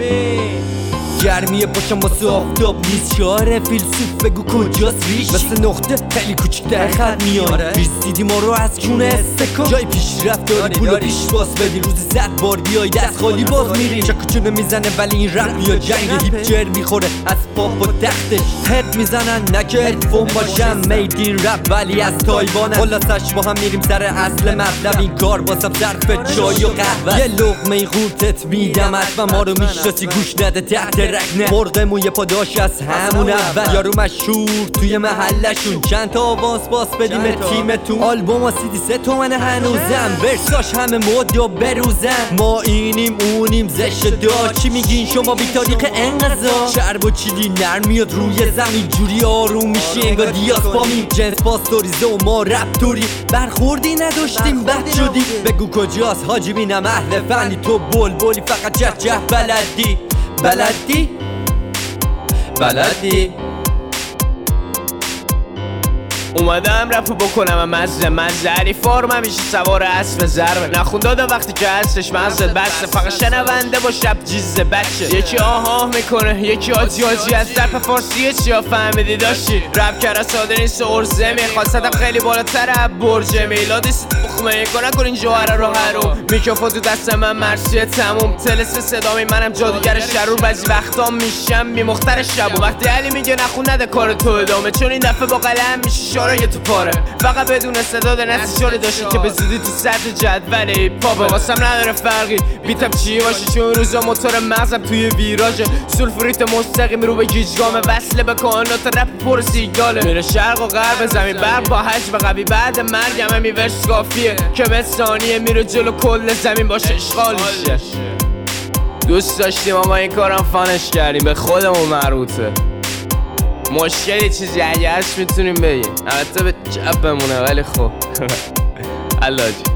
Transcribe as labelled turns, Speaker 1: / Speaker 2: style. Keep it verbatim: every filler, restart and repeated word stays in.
Speaker 1: گرمیه باشم واسه آفتاب نیست شعار فیلسوف بگو کجاست ریش مثل نقطه خیلی کوچیک‌تر خط میاره ریزیدی ما رو از کونه استکان جای پیشرفت داری پولو پیش باز بدی روزی صد بار بیای دست خالی باز میری چکوچونه میزنه ولی این رپ یا جنگ هیپ جر میخوره از پاپ و تختش هد میزنن نکه هدفون باشم میدین رپ ولی از تایوانه خلاصش با هم میریم سر اصل مطلب این کار باسم صرف چای و قهوه یه لقمه قورتت میدم و ما رو میشناسی گوش نده تحت مرغ موی پاداش از همون اول یارو مشهور توی محلشون چند تا آواز باس بدیم تیمتون آلبوم و سیدی سه تومنه هنوزم ورساش همه مد یا بروزن ما اینیم اونیم زشت دار چی میگین شما بی تاریخ انقضا چرب و چیلی نرم میاد روی زمین جوری آروم میشی انگار دیاسپامی جنس پاستوریزه و ما رپتوری برخوردی نداشتیم بد شدی بگو کجاست حاجی بینم اهل فنی تو بلبلی فقط چه چه بلدی بلدی بلدی
Speaker 2: اومدم رفو بکنم و مزه مزه علی فارم همیشه سوار اسب ضربه نخون داده وقتی که هستش مزه بسته فقط شنونده با شب جیزه بچه یکی آه میکنه یکی آجی آجی از درپ فارسیه چیا فهمیدی داشتی رپ کرده ساده نیست و ارزه میخواد صدم خیلی بالاتر از برج میلادی ست بخمه کنه کن این جوهره رو هرو میکروفون تو دست من مرسیه تموم تلس صدامی منم جادوگر شرور بعضی وقتا میشم بی مختر شب و وقتی علی میگه نخون نده کار تو ادامه چون این دفعه با قلم میشه یه تو پاره فقط بدون صدا در نتیجه داشتی که به زودی تو سطح جدول پاپ واسم نداره فرقی بیتم چی باشه چون روزا موتور مغزم توی ویراژ سولفوریت مستقیم رو به گیجگام وصله به کائنات رپ پر سیگاله میره شرق و غرب زمین برق با حجم قوی بعد مرگم همی ورس کافیه که به ثانیه میره جلو کل زمین باشه اشغال شه دوست داشتیم اما این کارم فانش کردیم به خودمون مربوطه مشکلی چیزی اگه هست میتونیم بگیم البته به چپ بمونه ولی خب علاجی